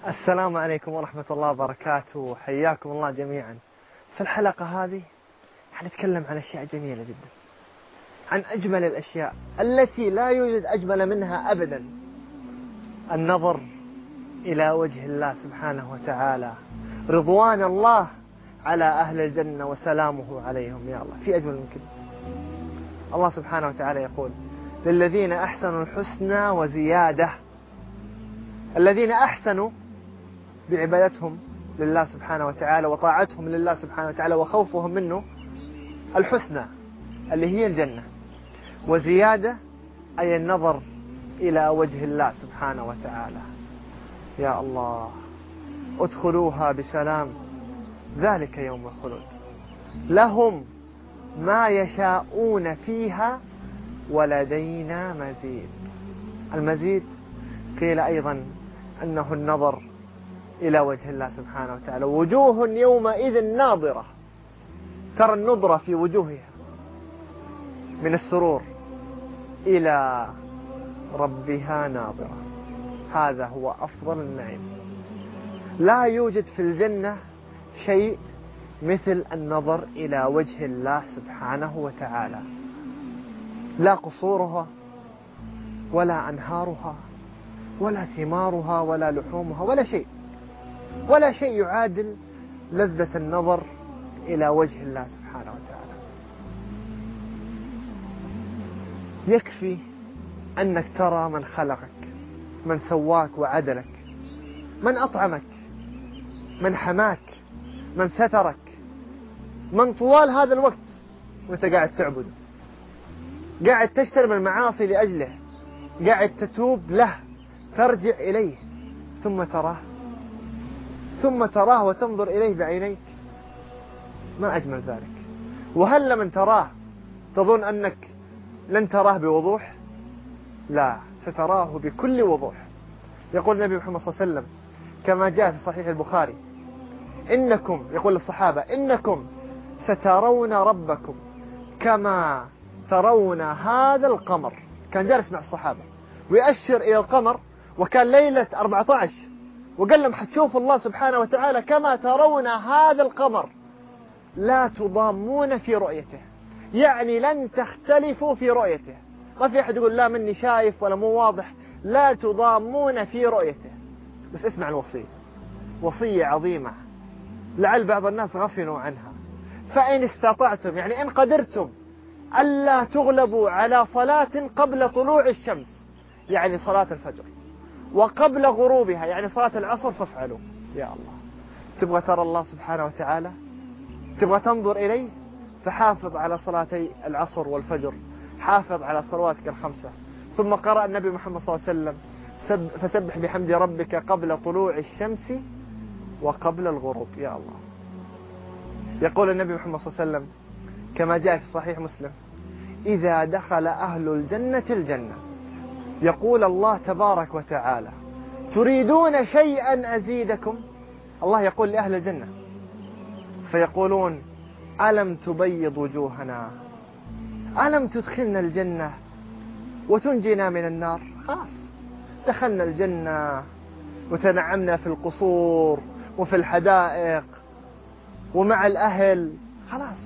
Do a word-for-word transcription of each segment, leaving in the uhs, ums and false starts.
السلام عليكم ورحمة الله وبركاته، حياكم الله جميعا. في الحلقة هذه حنتكلم عن أشياء جميلة جدا، عن أجمل الأشياء التي لا يوجد أجمل منها أبدا، النظر إلى وجه الله سبحانه وتعالى، رضوان الله على أهل الجنة وسلامه عليهم. يا الله، في أجمل من كده؟ الله سبحانه وتعالى يقول: للذين أحسنوا الحسنى وزيادة. الذين أحسنوا بعبادتهم لله سبحانه وتعالى وطاعتهم لله سبحانه وتعالى وخوفهم منه الحسنى اللي هي الجنة، وزيادة أي النظر إلى وجه الله سبحانه وتعالى. يا الله، ادخلوها بسلام ذلك يوم الخلود، لهم ما يشاءون فيها ولدينا مزيد. المزيد قيل أيضا أنه النظر إلى وجه الله سبحانه وتعالى. وجوه يومئذ ناظرة، ترى النظرة في وجوهها من السرور، إلى ربها ناظرة. هذا هو أفضل النعيم. لا يوجد في الجنة شيء مثل النظر إلى وجه الله سبحانه وتعالى، لا قصورها ولا أنهارها ولا ثمارها ولا لحومها ولا شيء، ولا شيء يعادل لذة النظر إلى وجه الله سبحانه وتعالى. يكفي أنك ترى من خلقك، من سواك وعدلك، من أطعمك، من حماك، من سترك، من طوال هذا الوقت وانت قاعد تعبده، قاعد تجتنب المعاصي لأجله، قاعد تتوب له، ترجع إليه، ثم تراه ثم تراه وتنظر إليه بعينيك. ما أجمل ذلك. وهل لمن تراه تظن أنك لن تراه بوضوح؟ لا، ستراه بكل وضوح. يقول النبي محمد صلى الله عليه وسلم كما جاء في صحيح البخاري: إنكم، يقول للصحابة: إنكم سترون ربكم كما ترون هذا القمر. كان جالس مع الصحابة ويأشر إلى القمر، وكان ليلة أربعة عشر، وقال لهم: حتشوفوا الله سبحانه وتعالى كما ترون هذا القمر، لا تضامون في رؤيته، يعني لن تختلفوا في رؤيته. ما في أحد يقول لا مني شايف ولا مو واضح، لا تضامون في رؤيته. بس اسمع الوصية، وصية عظيمة لعل بعض الناس غفلوا عنها. فإن استطعتم، يعني إن قدرتم، ألا تغلبوا على صلاة قبل طلوع الشمس، يعني صلاة الفجر، وقبل غروبها، يعني صلاة العصر، فافعلوا. يا الله، تبغى ترى الله سبحانه وتعالى، تبغى تنظر إليه، فحافظ على صلاتي العصر والفجر، حافظ على صلواتك الخمسة. ثم قرأ النبي محمد صلى الله عليه وسلم: فسبح بحمد ربك قبل طلوع الشمس وقبل الغروب. يا الله. يقول النبي محمد صلى الله عليه وسلم كما جاء في صحيح مسلم: إذا دخل أهل الجنة الجنة يقول الله تبارك وتعالى: تريدون شيئا أزيدكم؟ الله يقول لأهل الجنة، فيقولون: ألم تبيض وجوهنا، ألم تدخلنا الجنة وتنجينا من النار؟ خلاص، دخلنا الجنة وتنعمنا في القصور وفي الحدائق ومع الأهل، خلاص،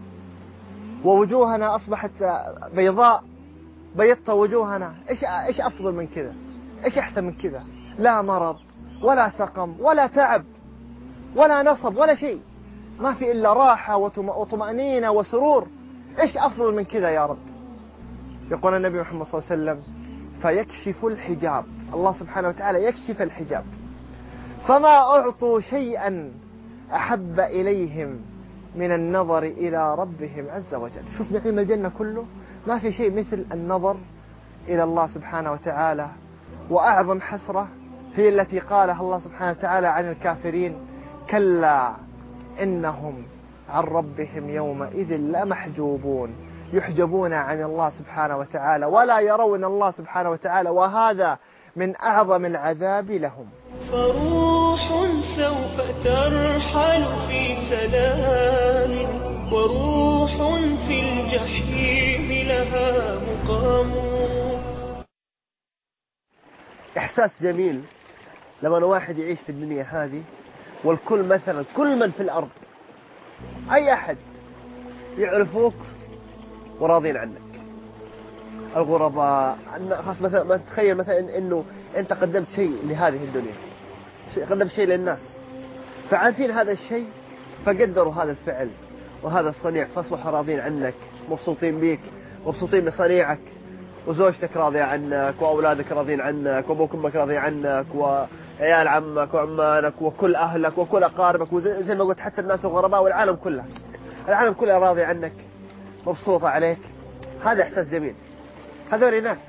ووجوهنا أصبحت بيضاء، بيضت وجوهنا. إيش إيش أفضل من كذا؟ إيش أحسن من كذا؟ لا مرض ولا سقم ولا تعب ولا نصب ولا شيء، ما في إلا راحة وطمأنينة وسرور. إيش أفضل من كذا يا رب؟ يقول النبي محمد صلى الله عليه وسلم: فيكشف الحجاب، الله سبحانه وتعالى يكشف الحجاب، فما أعطوا شيئا أحب إليهم من النظر إلى ربهم عز وجل. شوف نعيم الجنة كله، ما في شيء مثل النظر إلى الله سبحانه وتعالى. وأعظم حسرة هي التي قالها الله سبحانه وتعالى عن الكافرين: كلا إنهم عن ربهم يومئذ لمحجوبون، يحجبون عن الله سبحانه وتعالى ولا يرون الله سبحانه وتعالى، وهذا من أعظم العذاب لهم. فروح سوف ترحل في سلام، وروح في الجحيم لها مقام. إحساس جميل لما واحد يعيش في الدنيا هذه والكل مثلا كل من في الأرض أي أحد يعرفوك وراضين عنك، الغرباء، خاص مثلا ما تتخيل مثلا إنه أنت قدمت شيء لهذه الدنيا، قدمت شيء للناس فعارفين هذا الشيء فقدروا هذا الفعل وهذا الصنيع فاصبحوا راضين عنك، مبسوطين بيك، مبسوطين بصنيعك، وزوجتك راضية عنك، وأولادك راضين عنك، وأبوك وأمك راضي عنك، وعيال عمك وعمانك وكل أهلك وكل أقاربك، وزي ما قلت حتى الناس الغرباء والعالم كله، العالم كله راضي عنك، مبسوطة عليك. هذا إحساس جميل. هذول ناس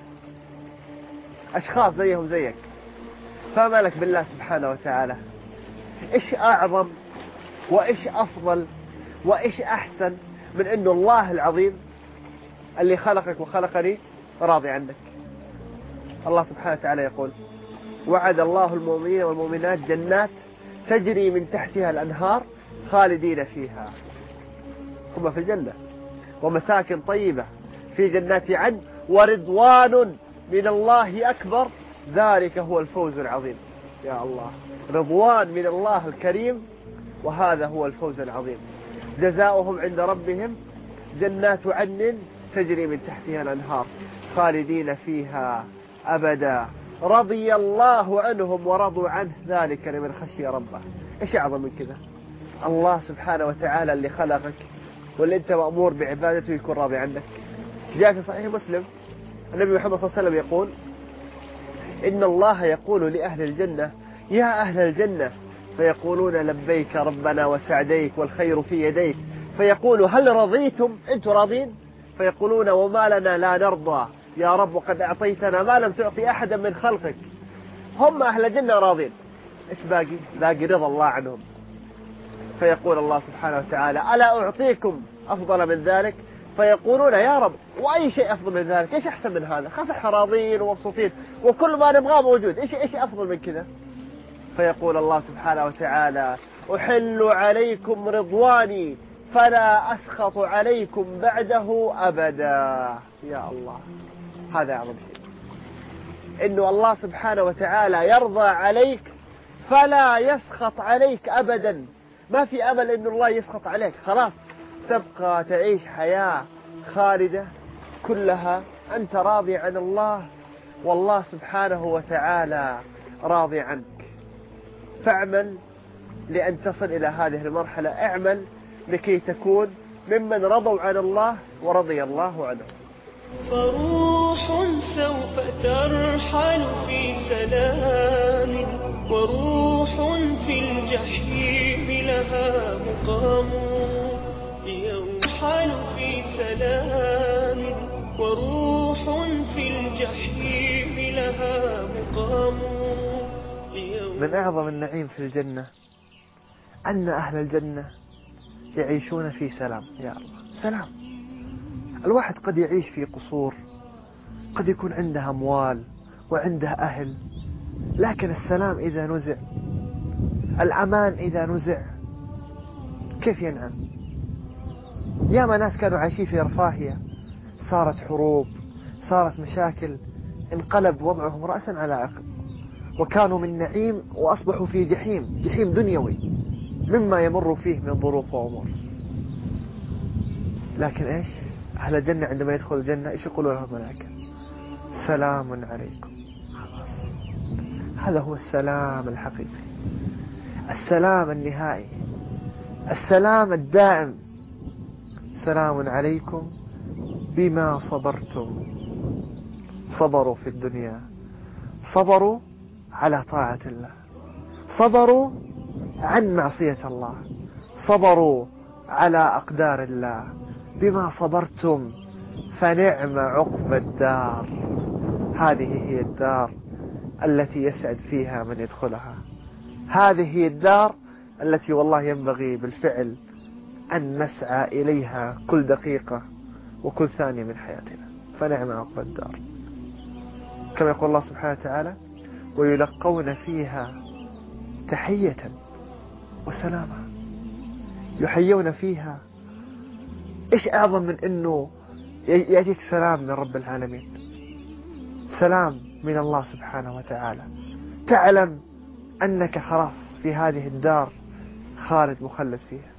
أشخاص زيهم زيك، فما لك بالله سبحانه وتعالى. إيش أعظم وإيش أفضل وإيش أحسن من إنه الله العظيم اللي خلقك وخلقني راضي عنك. الله سبحانه وتعالى يقول: وعد الله المؤمنين والمؤمنات جنات تجري من تحتها الأنهار خالدين فيها، هم في الجنة، ومساكن طيبة في جنات عدن، ورضوان من الله أكبر، ذلك هو الفوز العظيم. يا الله، رضوان من الله الكريم، وهذا هو الفوز العظيم. جزاؤهم عند ربهم جنات عدن تجري من تحتها الأنهار خالدين فيها أبدا، رضي الله عنهم ورضوا عنه، ذلك لمن خشي ربه. إيش أعظم من كذا؟ الله سبحانه وتعالى اللي خلقك واللي أنت مأمور بعبادته يكون راضي عنك. جاء في صحيح مسلم النبي محمد صلى الله عليه وسلم يقول: إن الله يقول لأهل الجنة: يا أهل الجنة، فيقولون: لبيك ربنا وسعديك والخير في يديك. فيقول: هل رضيتم؟ أنتم راضين؟ فيقولون: وما لنا لا نرضى يا رب، وقد أعطيتنا ما لم تعطي أحدا من خلقك. هم أهل الجنة راضين، إيش باقي؟ باقي رضا الله عنهم. فيقول الله سبحانه وتعالى: ألا أعطيكم أفضل من ذلك؟ فيقولون: يا رب، وأي شيء أفضل من ذلك؟ إيش أحسن من هذا؟ خلاص احنا راضين ومبسوطين وكل ما نبغاه موجود، إيش إيش أفضل من كذا؟ فيقول الله سبحانه وتعالى: أحل عليكم رضواني فلا أسخط عليكم بعده أبدا. يا الله، هذا أعظم شيء، إنه الله سبحانه وتعالى يرضى عليك فلا يسخط عليك أبدا. ما في أمل إنه الله يسخط عليك، خلاص تبقى تعيش حياة خالدة كلها أنت راضي عن الله، والله سبحانه وتعالى راضي عنك. فاعمل لأن تصل إلى هذه المرحلة، اعمل لكي تكون ممن رضوا عن الله ورضي الله عنه. فروح سوف ترحل في سلام، وروح في الجحيم لها مقام. يرحل في سلام، وروح في الجحيم لها مقام. من أعظم النعيم في الجنة أن أهل الجنة يعيشون في سلام. يا الله، سلام. الواحد قد يعيش في قصور، قد يكون عنده أموال وعنده أهل، لكن السلام إذا نزع، الأمان إذا نزع، كيف ينعم؟ ياما ناس كانوا عايشين في رفاهية، صارت حروب، صارت مشاكل، انقلب وضعهم رأسا على عقب، وكانوا من نعيم وأصبحوا في جحيم، جحيم دنيوي مما يمر فيه من ظروف وأمور. لكن إيش؟ أهل الجنة عندما يدخل الجنة إيش يقولوا لهم الملائكة؟ سلام عليكم. خلاص، هذا هو السلام الحقيقي، السلام النهائي، السلام الدائم. سلام عليكم بما صبرتم. صبروا في الدنيا، صبروا على طاعة الله، صبروا عن معصية الله، صبروا على أقدار الله. بما صبرتم فنعم عقبى الدار. هذه هي الدار التي يسعد فيها من يدخلها، هذه هي الدار التي والله ينبغي بالفعل أن نسعى إليها كل دقيقة وكل ثانية من حياتنا. فنعم عقبى الدار، كما يقول الله سبحانه وتعالى: ويلقون فيها تحية وسلاما. يحيون فيها. إيش أعظم من أنه يأتيك سلام من رب العالمين، سلام من الله سبحانه وتعالى، تعلم أنك خلاص في هذه الدار خالد مخلد فيها.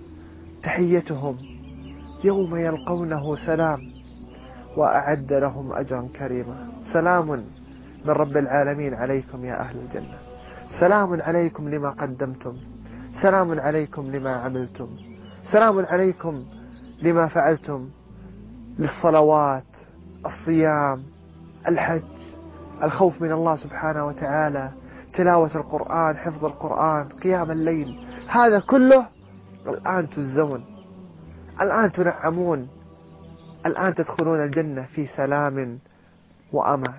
تحيتهم يوم يلقونه سلام وأعد لهم أجرا كريما. سلام من رب العالمين عليكم يا أهل الجنة، سلام عليكم لما قدمتم، سلام عليكم لما عملتم، سلام عليكم لما فعلتم للصلوات، الصيام، الحج، الخوف من الله سبحانه وتعالى، تلاوة القرآن، حفظ القرآن، قيام الليل. هذا كله الآن تجزون، الآن تنعمون، الآن تدخلون الجنة في سلام وأمان.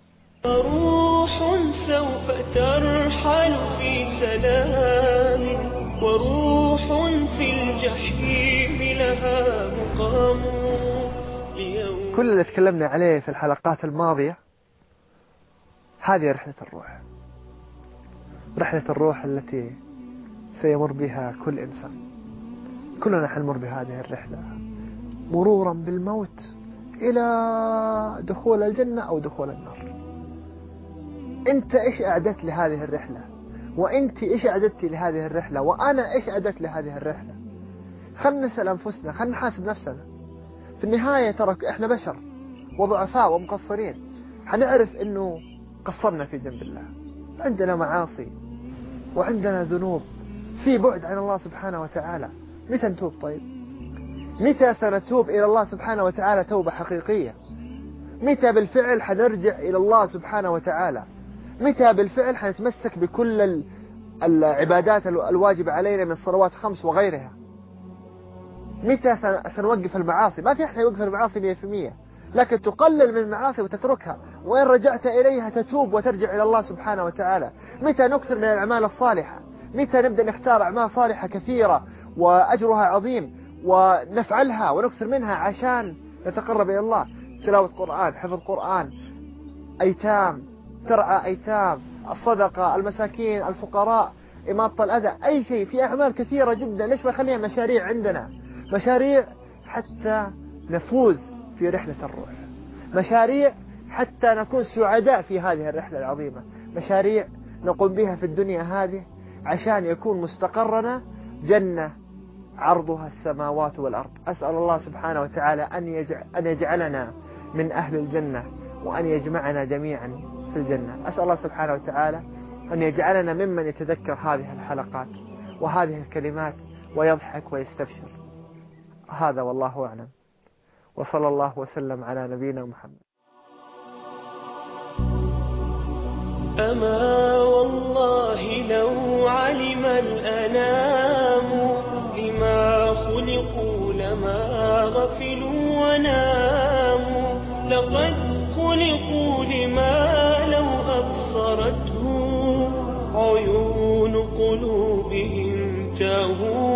روح سوف ترحل في سلام، وروح في الجحيم لها مقام. كل اللي تكلمنا عليه في الحلقات الماضية هذه رحلة الروح، رحلة الروح التي سيمر بها كل إنسان. كلنا حنمر بهذه الرحلة مرورا بالموت إلى دخول الجنة أو دخول النار. أنت إيش أعددت لهذه الرحلة؟ وأنت إيش أعددت لهذه الرحلة؟ وأنا إيش أعددت لهذه الرحلة؟ خلنا نسأل أنفسنا، خلنا نحاسب نفسنا. في النهاية ترى إحنا بشر وضعفاء ومقصرين، حنعرف إنه قصرنا في جنب الله، عندنا معاصي وعندنا ذنوب، في بعد عن الله سبحانه وتعالى. متى نتوب طيب؟ متى سنتوب إلى الله سبحانه وتعالى توبة حقيقية؟ متى بالفعل حنرجع إلى الله سبحانه وتعالى؟ متى بالفعل حنتمسك بكل العبادات الواجبة علينا من الصلوات خمس وغيرها؟ متى سنوقف المعاصي؟ ما في أحد يوقف المعاصي مية في المية، لكن تقلل من المعاصي وتتركها، وإن رجعت إليها تتوب وترجع إلى الله سبحانه وتعالى. متى نكثر من الأعمال الصالحة؟ متى نبدأ نختار أعمال صالحة كثيرة وأجرها عظيم ونفعلها ونكثر منها عشان نتقرب إلى الله؟ تلاوة قرآن، حفظ قرآن، أيتام، ترعى أيتام، الصدقة، المساكين، الفقراء، إماطة الأذى، أي شيء. في أعمال كثيرة جدا، ليش ما نخليها مشاريع عندنا؟ مشاريع حتى نفوز في رحلة الروح، مشاريع حتى نكون سعداء في هذه الرحلة العظيمة، مشاريع نقوم بها في الدنيا هذه عشان يكون مستقرنا جنة عرضها السماوات والأرض. أسأل الله سبحانه وتعالى أن يجعل أن يجعلنا من أهل الجنة، وأن يجمعنا جميعا في الجنة. أسأل الله سبحانه وتعالى أن يجعلنا ممن يتذكر هذه الحلقات وهذه الكلمات ويضحك ويستبشر. هذا والله أعلم، وصلى الله وسلم على نبينا محمد. أما والله لو علم الأنام لما خلقوا لما غفلوا وناموا، لقد خلقوا لما لو أبصرته عيون قلوبهم تاهوا